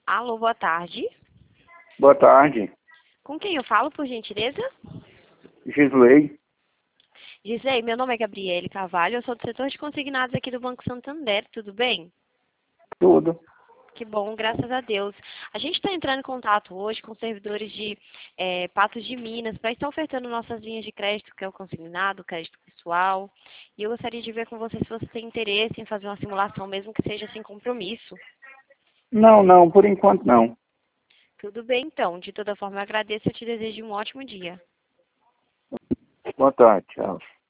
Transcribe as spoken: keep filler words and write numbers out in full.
Alô, boa tarde. Boa tarde, Com quem eu falo, por gentileza? Gisley. Gisele, meu nome é Gabriele Carvalho, eu sou do setor de consignados aqui do Banco Santander, tudo bem? Tudo. Que bom, graças a Deus. A gente está entrando em contato hoje com servidores de eh, Patos de Minas para estar ofertando nossas linhas de crédito, que é o consignado, crédito pessoal. E eu gostaria de ver com você se você tem interesse em fazer uma simulação, mesmo que seja sem compromisso. Não, não, por enquanto não. Tudo bem, então. De toda forma, eu agradeço e eu te desejo um ótimo dia. Boa tarde, tchau.